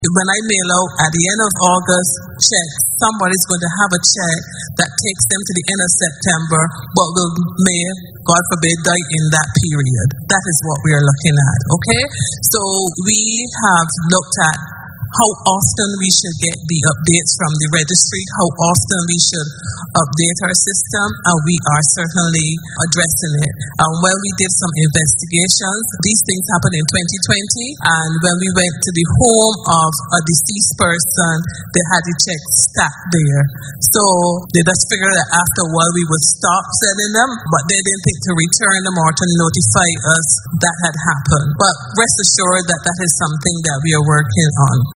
When I mail out at the end of August check, somebody's going to have a check that takes them to the end of September, but may, God forbid, die in that period. That is what we are looking at, okay? So we have looked at how often we should get the updates from the registry, how often we should update our system, and we are certainly addressing it. When we did some investigations, these things happened in 2020, and when we went to the home of a deceased person, they had the checks stacked there. So they just figured that after a while we would stop sending them, but they didn't think to return them or to notify us that had happened. But rest assured that that is something that we are working on.